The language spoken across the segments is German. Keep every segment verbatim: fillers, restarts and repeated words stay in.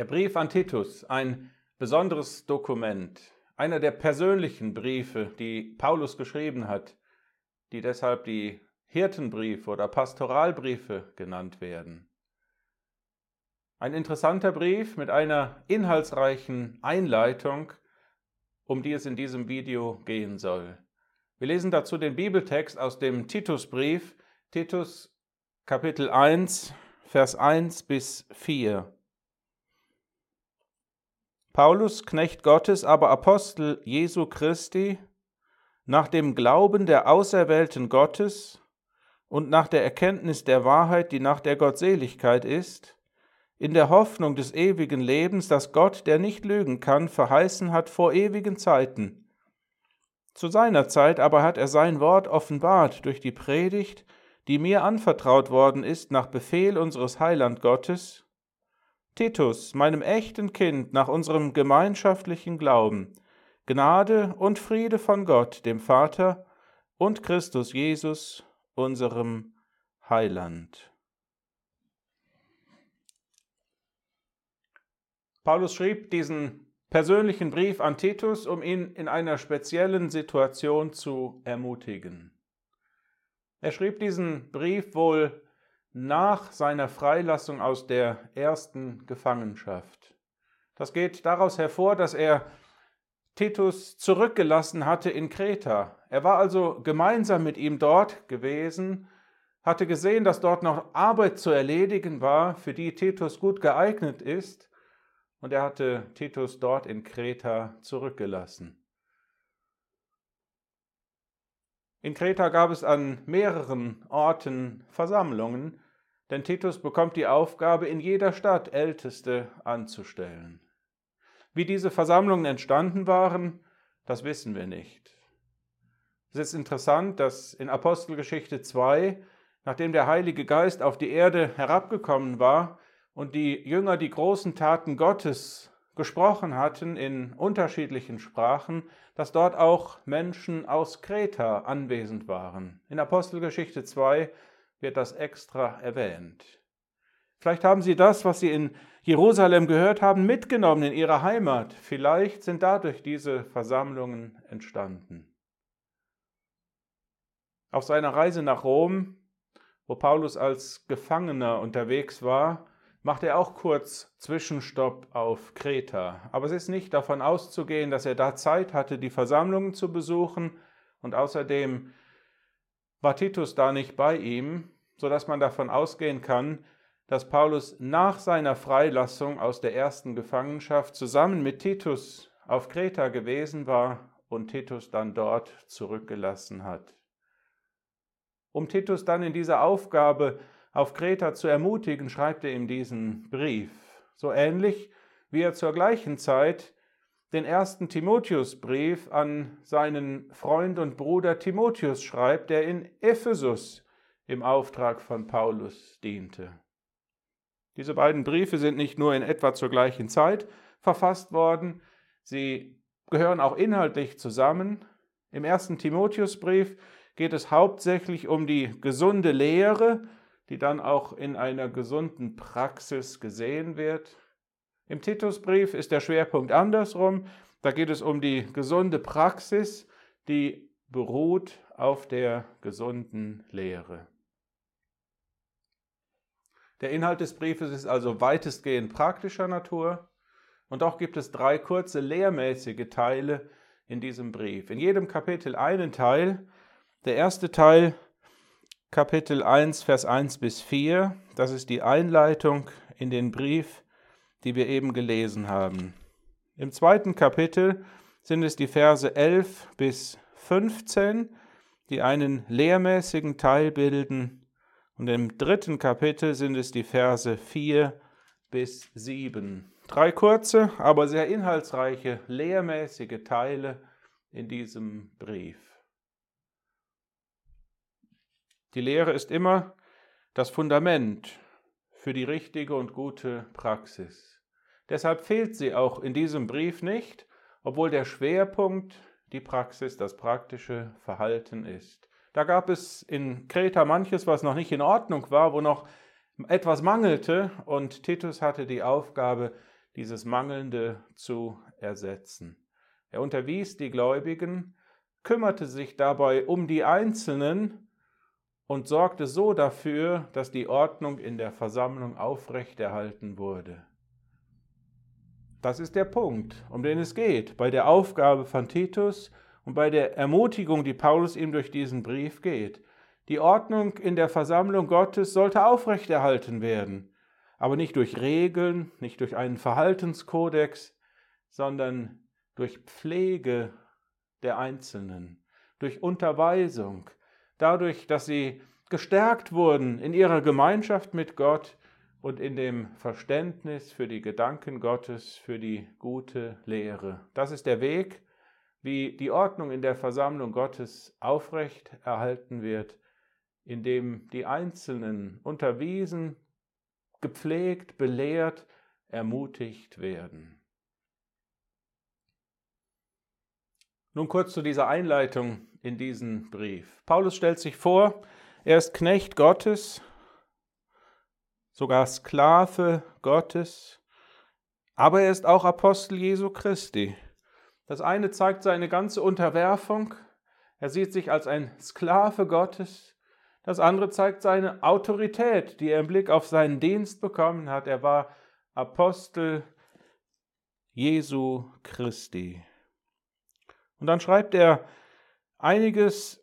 Brief an Titus, ein besonderes Dokument, einer der persönlichen Briefe, die Paulus geschrieben hat, die deshalb die Hirtenbriefe oder Pastoralbriefe genannt werden. Ein interessanter Brief mit einer inhaltsreichen Einleitung, um die es in diesem Video gehen soll. Wir lesen dazu den Bibeltext aus dem Titusbrief, Titus Kapitel eins, Vers eins bis vier. Paulus, Knecht Gottes, aber Apostel Jesu Christi, nach dem Glauben der Auserwählten Gottes und nach der Erkenntnis der Wahrheit, die nach der Gottseligkeit ist, in der Hoffnung des ewigen Lebens, das Gott, der nicht lügen kann, verheißen hat vor ewigen Zeiten. Zu seiner Zeit aber hat er sein Wort offenbart durch die Predigt, die mir anvertraut worden ist nach Befehl unseres Heiland Gottes, Titus, meinem echten Kind nach unserem gemeinschaftlichen Glauben, Gnade und Friede von Gott, dem Vater, und Christus Jesus, unserem Heiland. Paulus schrieb diesen persönlichen Brief an Titus, um ihn in einer speziellen Situation zu ermutigen. Er schrieb diesen Brief wohl nach seiner Freilassung aus der ersten Gefangenschaft. Das geht daraus hervor, dass er Titus zurückgelassen hatte in Kreta. Er war also gemeinsam mit ihm dort gewesen, hatte gesehen, dass dort noch Arbeit zu erledigen war, für die Titus gut geeignet ist, und er hatte Titus dort in Kreta zurückgelassen. In Kreta gab es an mehreren Orten Versammlungen, denn Titus bekommt die Aufgabe, in jeder Stadt Älteste anzustellen. Wie diese Versammlungen entstanden waren, das wissen wir nicht. Es ist interessant, dass in Apostelgeschichte zwei, nachdem der Heilige Geist auf die Erde herabgekommen war und die Jünger die großen Taten Gottes gesprochen hatten in unterschiedlichen Sprachen, dass dort auch Menschen aus Kreta anwesend waren. In Apostelgeschichte zwei wird das extra erwähnt. Vielleicht haben sie das, was sie in Jerusalem gehört haben, mitgenommen in ihre Heimat. Vielleicht sind dadurch diese Versammlungen entstanden. Auf seiner Reise nach Rom, wo Paulus als Gefangener unterwegs war, macht er auch kurz Zwischenstopp auf Kreta. Aber es ist nicht davon auszugehen, dass er da Zeit hatte, die Versammlungen zu besuchen, und außerdem war Titus da nicht bei ihm, sodass man davon ausgehen kann, dass Paulus nach seiner Freilassung aus der ersten Gefangenschaft zusammen mit Titus auf Kreta gewesen war und Titus dann dort zurückgelassen hat. Um Titus dann in dieser Aufgabe auf Kreta zu ermutigen, schreibt er ihm diesen Brief. So ähnlich wie er zur gleichen Zeit den ersten Timotheusbrief an seinen Freund und Bruder Timotheus schreibt, der in Ephesus im Auftrag von Paulus diente. Diese beiden Briefe sind nicht nur in etwa zur gleichen Zeit verfasst worden, sie gehören auch inhaltlich zusammen. Im ersten Timotheusbrief geht es hauptsächlich um die gesunde Lehre, die dann auch in einer gesunden Praxis gesehen wird. Im Titusbrief ist der Schwerpunkt andersrum. Da geht es um die gesunde Praxis, die beruht auf der gesunden Lehre. Der Inhalt des Briefes ist also weitestgehend praktischer Natur, und doch gibt es drei kurze lehrmäßige Teile in diesem Brief. In jedem Kapitel einen Teil. Der erste Teil, Kapitel eins, Vers eins bis vier, das ist die Einleitung in den Brief, die wir eben gelesen haben. Im zweiten Kapitel sind es die Verse elf bis fünfzehn, die einen lehrmäßigen Teil bilden. Und im dritten Kapitel sind es die Verse vier bis sieben. Drei kurze, aber sehr inhaltsreiche, lehrmäßige Teile in diesem Brief. Die Lehre ist immer das Fundament für die richtige und gute Praxis. Deshalb fehlt sie auch in diesem Brief nicht, obwohl der Schwerpunkt die Praxis, das praktische Verhalten ist. Da gab es in Kreta manches, was noch nicht in Ordnung war, wo noch etwas mangelte, und Titus hatte die Aufgabe, dieses Mangelnde zu ersetzen. Er unterwies die Gläubigen, kümmerte sich dabei um die Einzelnen und sorgte so dafür, dass die Ordnung in der Versammlung aufrechterhalten wurde. Das ist der Punkt, um den es geht, bei der Aufgabe von Titus und bei der Ermutigung, die Paulus ihm durch diesen Brief geht. Die Ordnung in der Versammlung Gottes sollte aufrechterhalten werden, aber nicht durch Regeln, nicht durch einen Verhaltenskodex, sondern durch Pflege der Einzelnen, durch Unterweisung, dadurch, dass sie gestärkt wurden in ihrer Gemeinschaft mit Gott und in dem Verständnis für die Gedanken Gottes, für die gute Lehre. Das ist der Weg, wie die Ordnung in der Versammlung Gottes aufrecht erhalten wird, indem die Einzelnen unterwiesen, gepflegt, belehrt, ermutigt werden. Nun kurz zu dieser Einleitung in diesen Brief. Paulus stellt sich vor, er ist Knecht Gottes, sogar Sklave Gottes, aber er ist auch Apostel Jesu Christi. Das eine zeigt seine ganze Unterwerfung, er sieht sich als ein Sklave Gottes. Das andere zeigt seine Autorität, die er im Blick auf seinen Dienst bekommen hat. Er war Apostel Jesu Christi. Und dann schreibt er einiges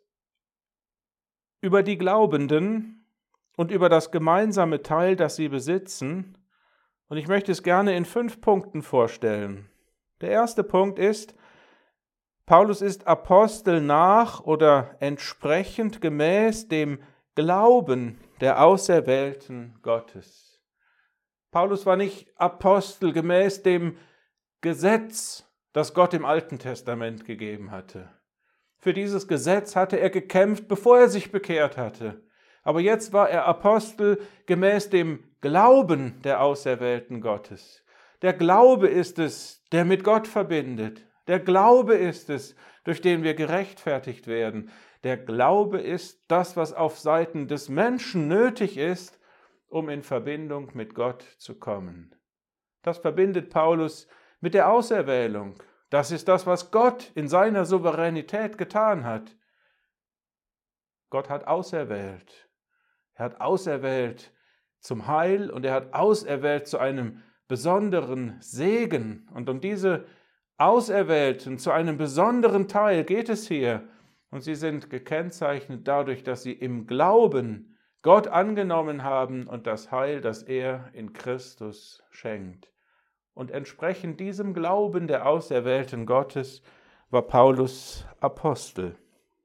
über die Glaubenden und über das gemeinsame Teil, das sie besitzen. Und ich möchte es gerne in fünf Punkten vorstellen. Der erste Punkt ist, Paulus ist Apostel nach oder entsprechend gemäß dem Glauben der Auserwählten Gottes. Paulus war nicht Apostel gemäß dem Gesetz, das Gott im Alten Testament gegeben hatte. Für dieses Gesetz hatte er gekämpft, bevor er sich bekehrt hatte. Aber jetzt war er Apostel gemäß dem Glauben der Auserwählten Gottes. Der Glaube ist es, der mit Gott verbindet. Der Glaube ist es, durch den wir gerechtfertigt werden. Der Glaube ist das, was auf Seiten des Menschen nötig ist, um in Verbindung mit Gott zu kommen. Das verbindet Paulus mit der Auserwählung. Das ist das, was Gott in seiner Souveränität getan hat. Gott hat auserwählt. Er hat auserwählt zum Heil und er hat auserwählt zu einem besonderen Segen. Und um diese Auserwählten zu einem besonderen Teil geht es hier. Und sie sind gekennzeichnet dadurch, dass sie im Glauben Gott angenommen haben und das Heil, das er in Christus schenkt. Und entsprechend diesem Glauben der Auserwählten Gottes war Paulus Apostel.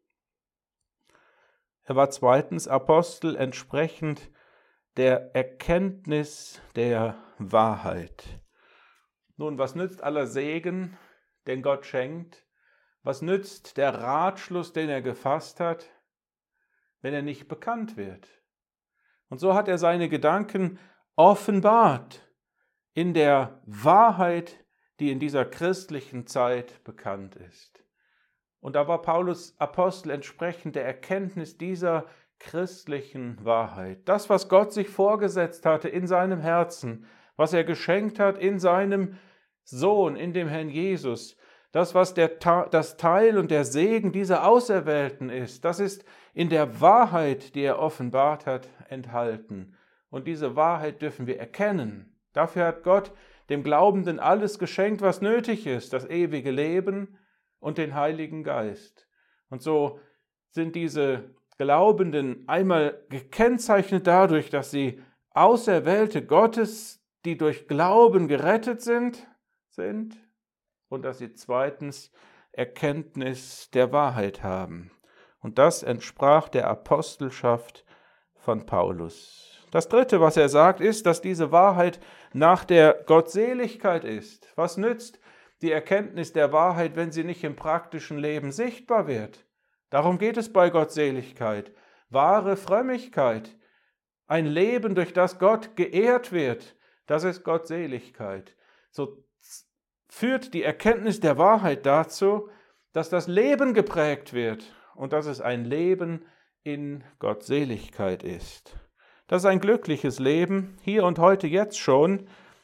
Er war zweitens Apostel entsprechend der Erkenntnis der Wahrheit. Nun, was nützt aller Segen, den Gott schenkt? Was nützt der Ratschluss, den er gefasst hat, wenn er nicht bekannt wird? Und so hat er seine Gedanken offenbart in der Wahrheit, die in dieser christlichen Zeit bekannt ist. Und da war Paulus Apostel entsprechend der Erkenntnis dieser christlichen Wahrheit. Das, was Gott sich vorgesetzt hatte in seinem Herzen, was er geschenkt hat in seinem Sohn, in dem Herrn Jesus, das, was der, das Teil und der Segen dieser Auserwählten ist, das ist in der Wahrheit, die er offenbart hat, enthalten. Und diese Wahrheit dürfen wir erkennen. Dafür hat Gott dem Glaubenden alles geschenkt, was nötig ist, das ewige Leben und den Heiligen Geist. Und so sind diese Glaubenden einmal gekennzeichnet dadurch, dass sie Auserwählte Gottes, die durch Glauben gerettet sind, sind und dass sie zweitens Erkenntnis der Wahrheit haben. Und das entsprach der Apostelschaft von Paulus. Das Dritte, was er sagt, ist, dass diese Wahrheit nach der Gottseligkeit ist. Was nützt die Erkenntnis der Wahrheit, wenn sie nicht im praktischen Leben sichtbar wird? Darum geht es bei Gottseligkeit. Wahre Frömmigkeit, ein Leben, durch das Gott geehrt wird, das ist Gottseligkeit. So führt die Erkenntnis der Wahrheit dazu, dass das Leben geprägt wird und dass es ein Leben in Gottseligkeit ist. Das ist ein glückliches Leben, hier und heute jetzt schon,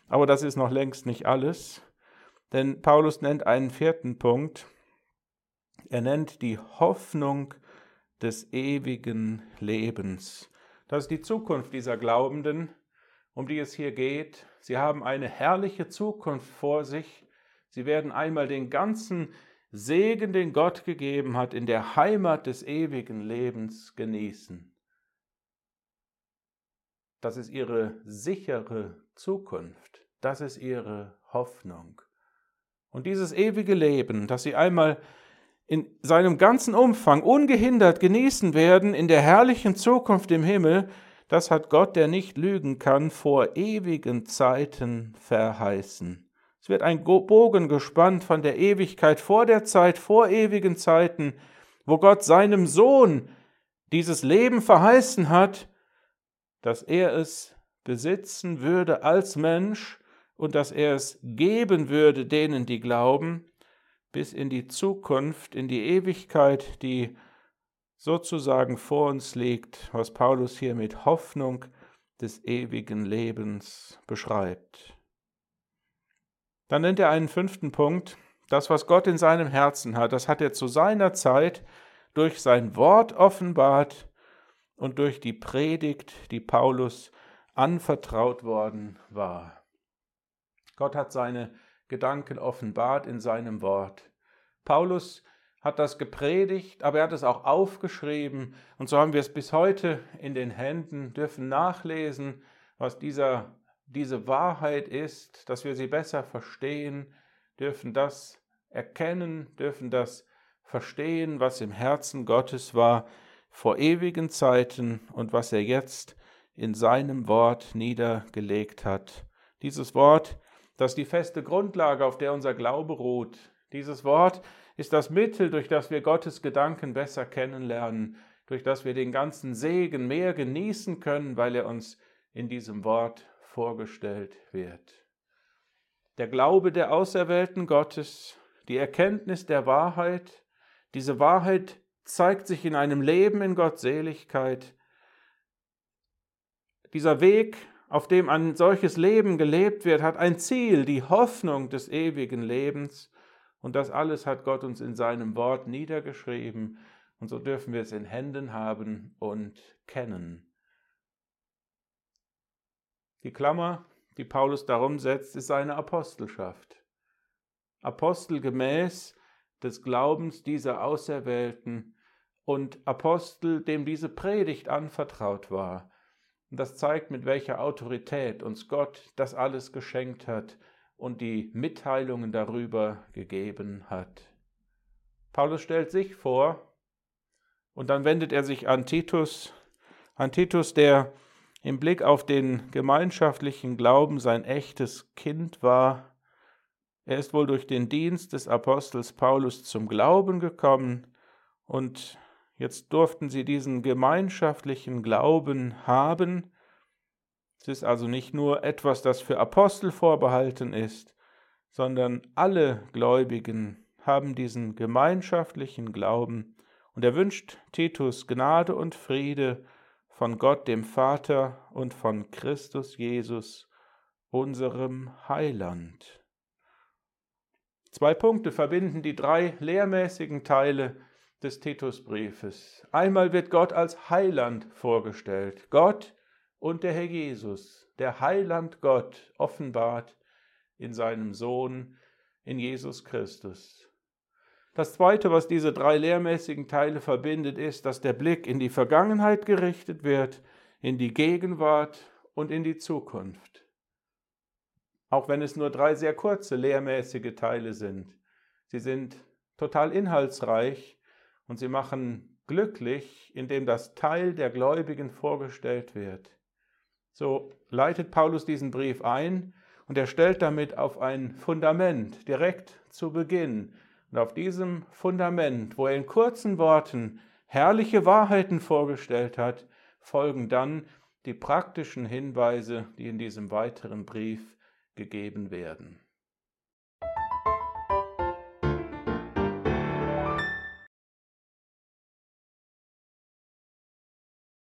Aber das ist noch längst nicht alles, denn Paulus nennt einen vierten Punkt. Er nennt die Hoffnung des ewigen Lebens. Das ist die Zukunft dieser Glaubenden, um die es hier geht. Sie haben eine herrliche Zukunft vor sich. Sie werden einmal den ganzen Segen, den Gott gegeben hat, in der Heimat des ewigen Lebens genießen. Das ist ihre sichere Zukunft. Das ist ihre Hoffnung. Und dieses ewige Leben, das sie einmal in seinem ganzen Umfang ungehindert genießen werden, in der herrlichen Zukunft im Himmel, das hat Gott, der nicht lügen kann, vor ewigen Zeiten verheißen. Es wird ein Bogen gespannt von der Ewigkeit vor der Zeit, vor ewigen Zeiten, wo Gott seinem Sohn dieses Leben verheißen hat, dass er es besitzen würde als Mensch und dass er es geben würde denen, die glauben, bis in die Zukunft, in die Ewigkeit, die sozusagen vor uns liegt, was Paulus hier mit Hoffnung des ewigen Lebens beschreibt. Dann nennt er einen fünften Punkt. Das, was Gott in seinem Herzen hat, das hat er zu seiner Zeit durch sein Wort offenbart und durch die Predigt, die Paulus anvertraut worden war. Gott hat seine Gedanken offenbart in seinem Wort. Paulus hat das gepredigt, aber er hat es auch aufgeschrieben und so haben wir es bis heute in den Händen, dürfen nachlesen, was dieser, diese Wahrheit ist, dass wir sie besser verstehen, dürfen das erkennen, dürfen das verstehen, was im Herzen Gottes war vor ewigen Zeiten und was er jetzt in seinem Wort niedergelegt hat. Dieses Wort, das ist die feste Grundlage, auf der unser Glaube ruht. Dieses Wort ist das Mittel, durch das wir Gottes Gedanken besser kennenlernen, durch das wir den ganzen Segen mehr genießen können, weil er uns in diesem Wort vorgestellt wird. Der Glaube der Auserwählten Gottes, die Erkenntnis der Wahrheit, diese Wahrheit zeigt sich in einem Leben in Gottseligkeit. Dieser Weg, auf dem ein solches Leben gelebt wird, hat ein Ziel, die Hoffnung des ewigen Lebens. Und das alles hat Gott uns in seinem Wort niedergeschrieben. Und so dürfen wir es in Händen haben und kennen. Die Klammer, die Paulus darum setzt, ist seine Apostelschaft. Apostel gemäß des Glaubens dieser Auserwählten und Apostel, dem diese Predigt anvertraut war. Und das zeigt, mit welcher Autorität uns Gott das alles geschenkt hat und die Mitteilungen darüber gegeben hat. Paulus stellt sich vor und dann wendet er sich an Titus, an Titus, der im Blick auf den gemeinschaftlichen Glauben sein echtes Kind war. Er ist wohl durch den Dienst des Apostels Paulus zum Glauben gekommen und jetzt durften sie diesen gemeinschaftlichen Glauben haben. Es ist also nicht nur etwas, das für Apostel vorbehalten ist, sondern alle Gläubigen haben diesen gemeinschaftlichen Glauben. Und er wünscht Titus Gnade und Friede von Gott dem Vater und von Christus Jesus, unserem Heiland. Zwei Punkte verbinden die drei lehrmäßigen Teile des Titusbriefes. Einmal wird Gott als Heiland vorgestellt. Gott und der Herr Jesus, der Heiland Gott, offenbart in seinem Sohn, in Jesus Christus. Das Zweite, was diese drei lehrmäßigen Teile verbindet, ist, dass der Blick in die Vergangenheit gerichtet wird, in die Gegenwart und in die Zukunft. Auch wenn es nur drei sehr kurze lehrmäßige Teile sind. Sie sind total inhaltsreich und sie machen glücklich, indem das Teil der Gläubigen vorgestellt wird. So leitet Paulus diesen Brief ein und er stellt damit auf ein Fundament direkt zu Beginn. Und auf diesem Fundament, wo er in kurzen Worten herrliche Wahrheiten vorgestellt hat, folgen dann die praktischen Hinweise, die in diesem weiteren Brief gegeben werden.